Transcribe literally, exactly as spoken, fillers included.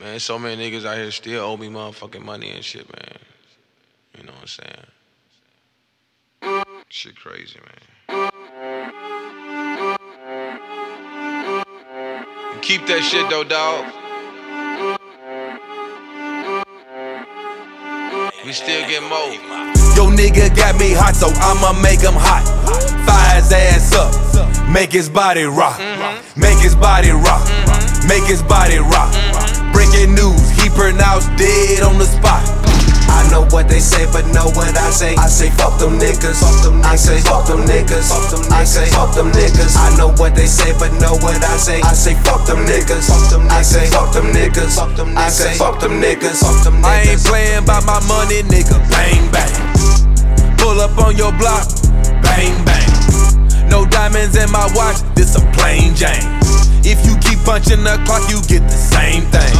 Man, so many niggas out here still owe me motherfucking money and shit, man. You know what I'm saying? Shit crazy, man. And keep that shit though, dog. We still get more. Yo nigga got me hot, so I'ma make him hot. Fire his ass up, make his body rock. Make his body rock, make his body rock. Breaking news, he pronounced dead on the spot. I know what they say, but know what I say. I say fuck them niggas. I say fuck them niggas. I say fuck them niggas. I know what they say, but know what I say. I say fuck them niggas. I say fuck them niggas. I say fuck them niggas. I ain't playing by my money, nigga. Bang bang. Pull up on your block. Bang bang. No diamonds in my watch. This a plain Jane. If you keep punching the clock, you get the same thing.